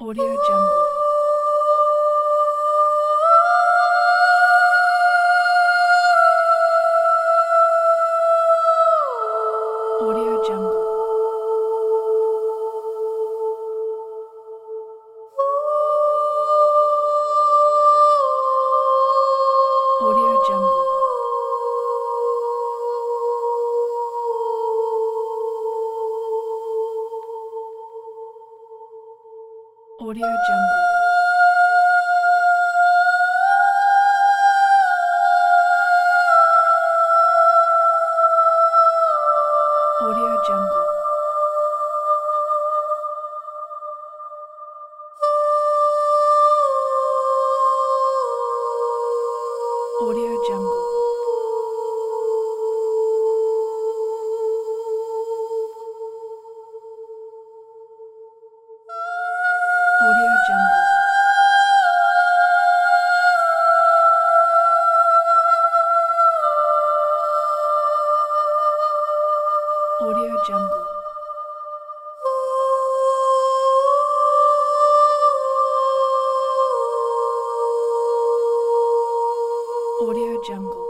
Audio Jungle. Audio Jungle. Audio Jungle. Audio Jungle. Audio Jungle. Audio Jungle. Audio Jungle. Audio Jungle. Audio Jungle.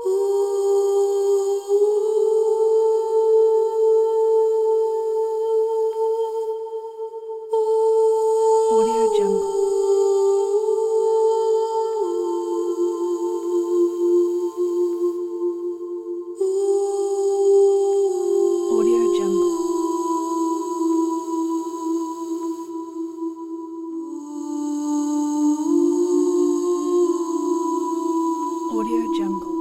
Audio Jungle. Audio Jungle. Audio Jungle.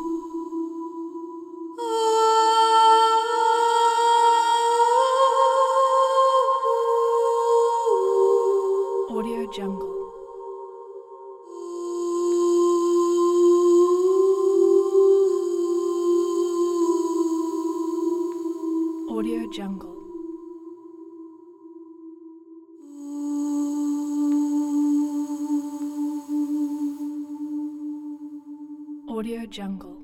Audio Jungle. Audio Jungle. Audio Jungle.